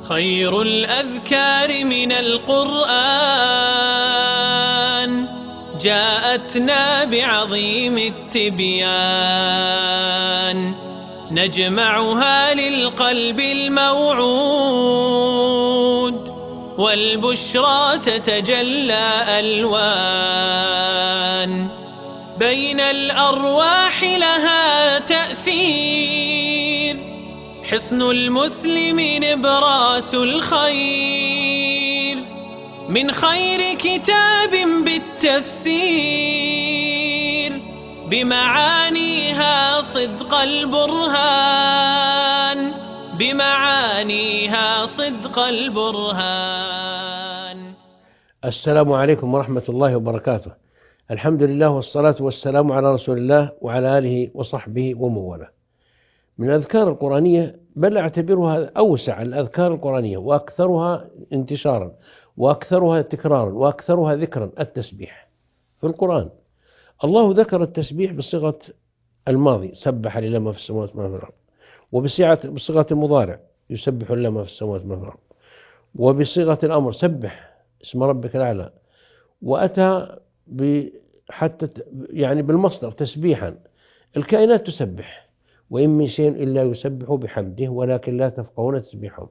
خير الأذكار من القرآن جاءتنا بعظيم التبيان، نجمعها للقلب الموعود، والبشرى تتجلى ألوان، بين الأرواح لها تأثير، حصن المسلم نبراس الخير، من خير كتاب بالتفسير، بمعانيها صدق البرهان، بمعانيها صدق البرهان. السلام عليكم ورحمة الله وبركاته. الحمد لله والصلاة والسلام على رسول الله وعلى آله وصحبه ومن والاه. من الأذكار القرآنية، بل أعتبرها أوسع الأذكار القرآنية وأكثرها انتشارا وأكثرها تكرارا وأكثرها ذكرا التسبيح في القرآن. الله ذكر التسبيح بصيغة الماضي، سبح لله ما في السماوات وما في الأرض، وبصيغة المضارع، يسبح لله ما في السماوات وما في الأرض، وبصيغة الأمر، سبح اسم ربك الأعلى، وأتى حتى يعني بالمصدر تسبيحا. الكائنات تسبح، وإن من شيء إلا يسبح بحمده ولكن لا تفقهون تسبيحهم،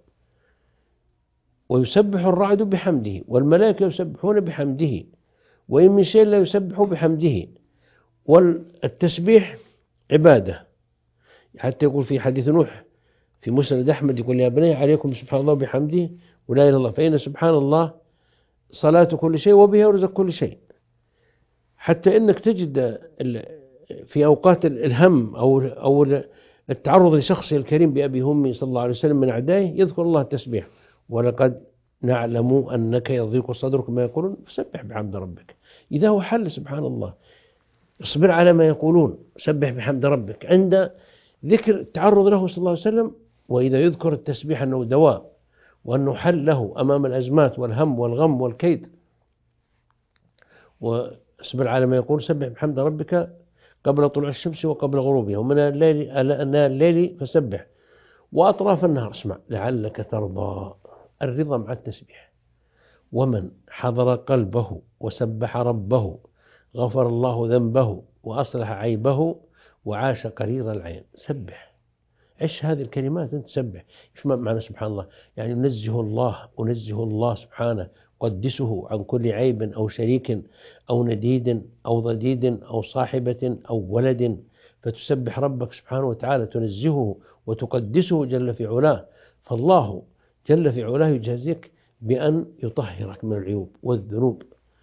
ويسبح الرعد بحمده، والملائكة يسبحون بحمده، وإن من شيء لا يسبح بحمده. والتسبيح عبادة، حتى يقول في حديث نوح في مسند أحمد، يقول يا بني عليكم سبحان الله بحمده ولا إله إلا الله، فإن سبحان الله صلاة كل شيء وبها يرزق كل شيء. حتى إنك تجد في أوقات الهم أو التعرض لشخصه الكريم بأبي همي صلى الله عليه وسلم من أعدائه، يذكر الله التسبيح، ولقد نعلم أنك يضيق صدرك ما يقولون فسبح بحمد ربك. إذا هو حل سبحان الله، اصبر على ما يقولون، سبح بحمد ربك عند ذكر التعرض له صلى الله عليه وسلم. وإذا يذكر التسبيح أنه دواء وأنه حل له أمام الأزمات والهم والغم والكيد، واصبر على ما يقول، سبح بحمد ربك قبل طلوع الشمس وقبل غروبها، ومن الليل فسبح وأطراف النهار. اسمع لعلك ترضى. الرضا مع التسبيح. ومن حضر قلبه وسبح ربه غفر الله ذنبه وأصلح عيبه وعاش قرير العين. سبح، عش هذه الكلمات، أنت سبح. إيش معنى سبحان الله؟ يعني نزه الله سبحانه، قدسه عن كل عيب أو شريك أو نديد أو ضديد أو صاحبة أو ولد، فتسبح ربك سبحانه وتعالى، تنزهه وتقدسه جل في علاه. فالله جل في علاه يجازيك بأن يطهرك من العيوب والذنوب،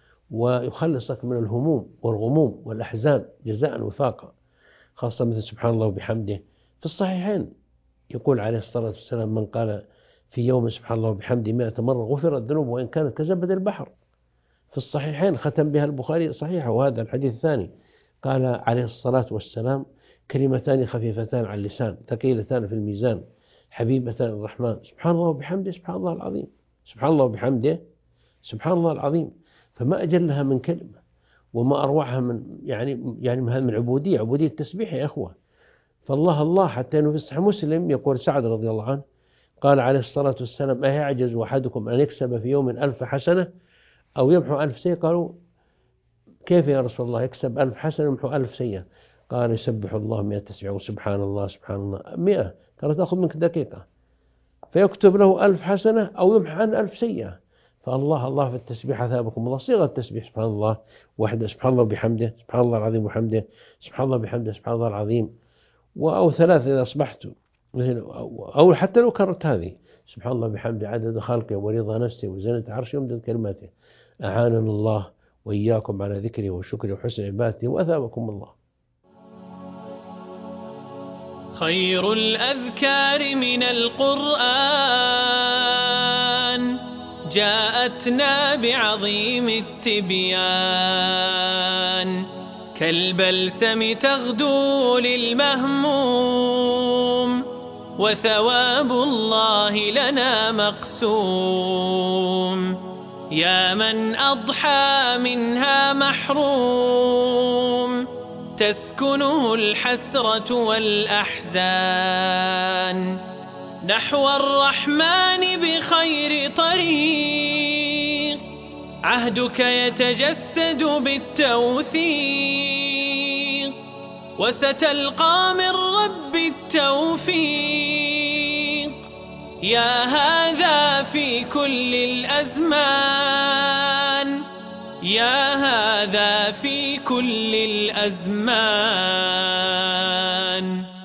ويخلصك من الهموم والغموم والأحزان جزاء وفاقا. خاصة مثل سبحان الله وبحمده في الصحيحين، يقول عليه الصلاة والسلام من قال في يوم سبحان الله وبحمده 100 مرة غفرت ذنوبه وإن كانت كزبد البحر. في الصحيحين ختم بها البخاري صحيحة. وهذا الحديث الثاني قال عليه الصلاة والسلام كلمتان خفيفتان على اللسان ثقيلتان في الميزان حبيبتان الرحمن، سبحان الله وبحمده سبحان الله العظيم. سبحان الله وبحمده سبحان الله العظيم. فما أجلها من كلمة، وما أروعها من من عبودية التسبيح يا أخوة. فالله حتى أنه في صحيح مسلم يقول سعد رضي الله عنه قال عليه الصلاة والسلام أيعجز أحدكم أن يكسب في يوم 1000 حسنة أو يمحو 1000 سيئة؟ قالوا كيف يا رسول الله يكسب 1000 حسنة ويمحو 1000 سيئة؟ قال يسبح الله 100 تسبيحة وسبحان الله 100، ترى تأخذ منك دقيقة، فيكتب له 1000 حسنة أو يمحو عنه 1000 سيئة. فالله في التسبيح أثابكم الله. صيغة التسبيح سبحان الله وحده، سبحان الله بحمده سبحان الله العظيم وحمده، سبحان الله بحمده سبحان الله العظيم، أو 3 إذا أصبحت، أو حتى لو كررت هذه سبحان الله بحمده عدد خلقه ورضا نفسه وزنة عرشه ومدد كلماته. أعاننا الله وإياكم على ذكره وشكره وحسن عبادته وأثابكم الله. خير الأذكار من القرآن جاءتنا بعظيم التبيان، كالبلسم تغدو للمهموم وثواب الله لنا مقسوم، يا من أضحى منها محروم تسكنه الحسرة والأحزان، نحو الرحمن بخير طريق، عهدك يتجسد بالتوثيق، وستلقى من رب التوفيق. يا هذا في كل الأزمان، يا هذا في كل الأزمان.